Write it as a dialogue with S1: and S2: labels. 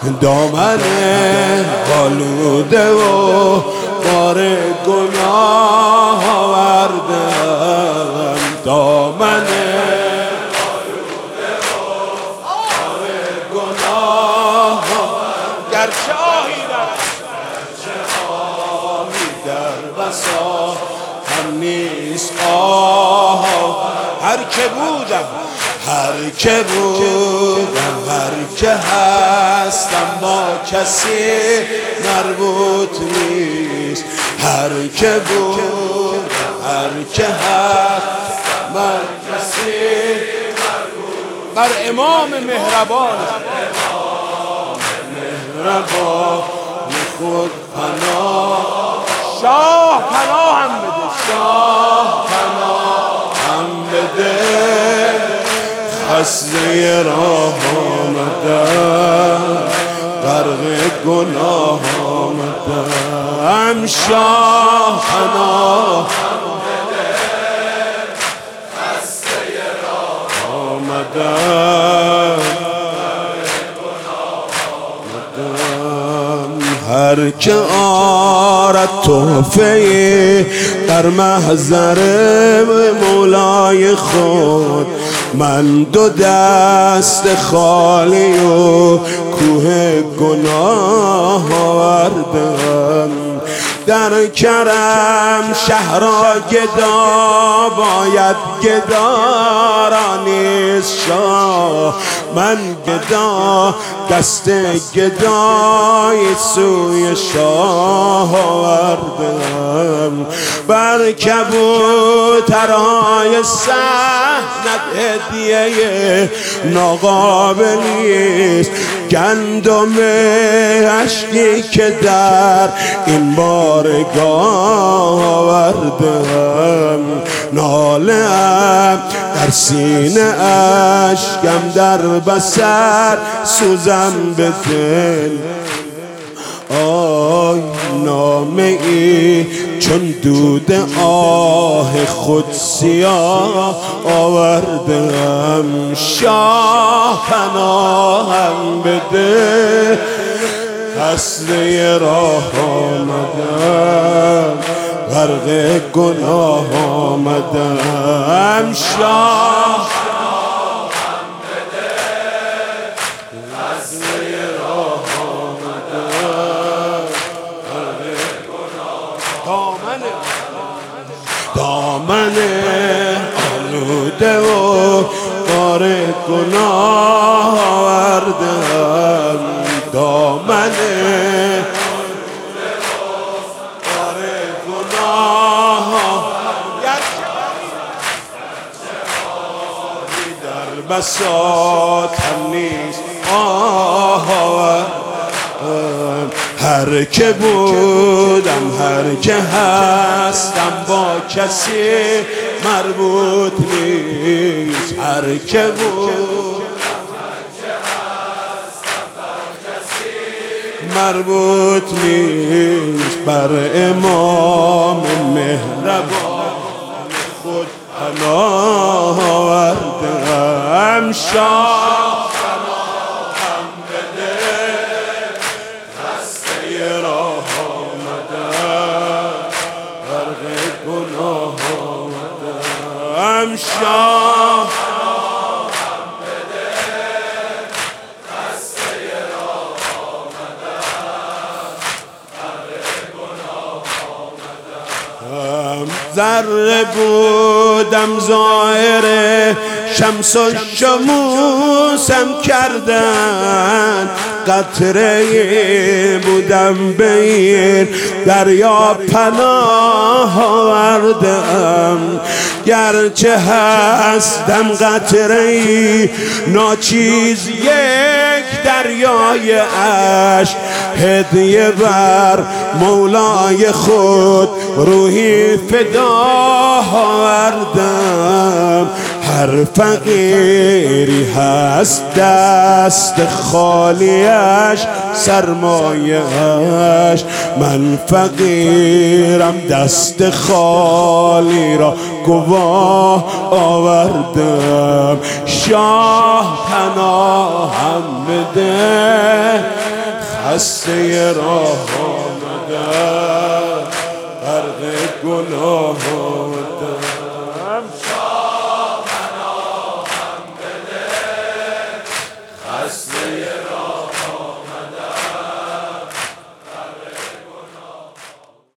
S1: دامن آلوده و بار گناه آوردم، دامن آلوده و بار گناه، گرچه آهی در بساط هم نیست آه. هر که بودم هر که هستم با کسی مربوط نیست. هر که هست بر کسی مربوط، بر امام مهربان خود پناه. شاه پناه هم بده، شاه پناه هم بده. خسته راه آمدم، غرق گناه آمدم، شاه پناه هم بده. خسته راه آمدم، هر که آرد تحفه در محضر مولای خود، من دو دست خالی و کوه گناه آوردم. در کرم شهرا گدا باید گدا را نیست شاه. من گدا دست گدای سوی شاه آوردم. بر کبوترهای سحنت هدیه ناقابلی است. گندم اشکی که در این بارگاه آوردم، ناله‌ام در سینه اشکم در بسر سوزم به دل. آی نامه ای چون دود آه خود سیاه آوردم، شاه پناهم بده. خسته راه آمدم، غرق گناه آمدم، شاه پناهم بده. خسته راه آمدم، غرق گناه. دامن آلوده و بار گناه آوردم، دامن آلوده و بار گناه. در بساط هم نیست آه آوردم. هر که بودم هر که هستم با کسی مربوط نیست. هر که بودم هر که هستم با کسی مربوط نیست. بر امام مهربان خود پناه آوردم، شاه پناهم بده. خسته راه آمدم، غرق گناه آمدم، شاه پناهم بده. خسته راه آمدم، غرق گناه آمدم. ذره بودم ظاهر شمس و شموسم کردن، قطره بودم به این دریا پناه آوردم. گرچه هستم قطره ناچیز یک دریای اشک، هدیه بر مولای خود روحی فدا آوردم. هر فقیری هست دست خالیش سرمایه‌اش، من فقیرم دست خالی را گواه آوردم. شاه پناهم بده خسته راه آمدم، غرق گناه آمدم. شاه پناهم بده خسته راه